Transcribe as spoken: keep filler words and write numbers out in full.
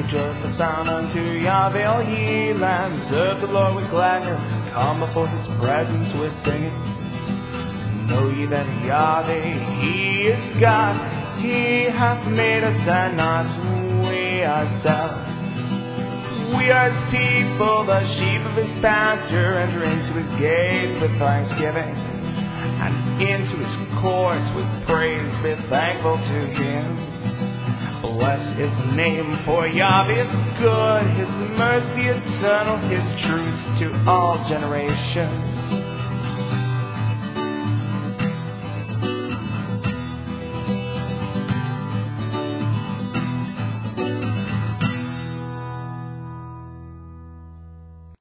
joyful sound unto Yahweh, all ye lands. Serve the Lord with gladness, come before his presence with singing. Know ye that Yahweh, he is God. He hath made us and not we ourselves. We are his people, the sheep of his pasture. Enter into his gates with thanksgiving, and into his courts with praise. Be thankful to him. Bless his name, for Yahweh is good. His mercy eternal, his truth to all generations.